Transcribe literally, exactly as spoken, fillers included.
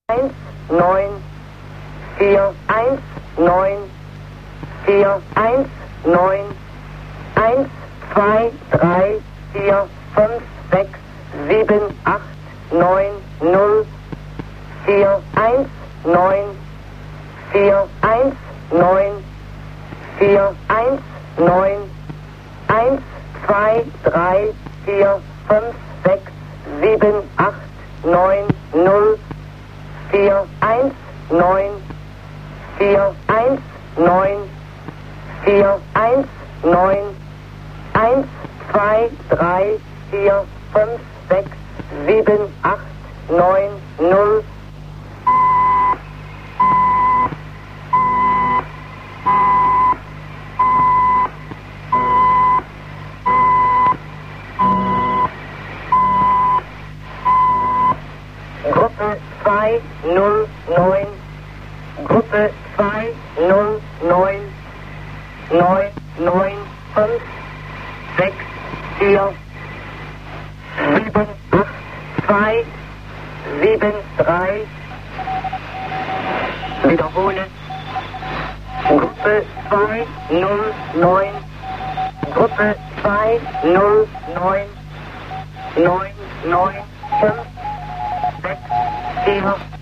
eins, neun, vier, eins, neun, vier, eins, neun, eins, zwei, drei, vier, fünf, sechs, sieben, acht, neun, null, vier, eins, neun, vier, eins, neun, vier, eins, neun, eins, zwei, drei, vier, fünf, sechs, sieben, acht, neun, null, vier, eins, neun, vier, eins, neun, vier, eins, neun, eins, zwei, drei, vier, fünf, sechs, sieben, acht, neun, null. Gruppe zwei null neun, Gruppe zwei null neun, neun neun fünf sechs vier sieben acht zwei sieben drei. Wiederholen. Gruppe zwei null neun, Gruppe zwei null neun, neun neun fünf sechs vier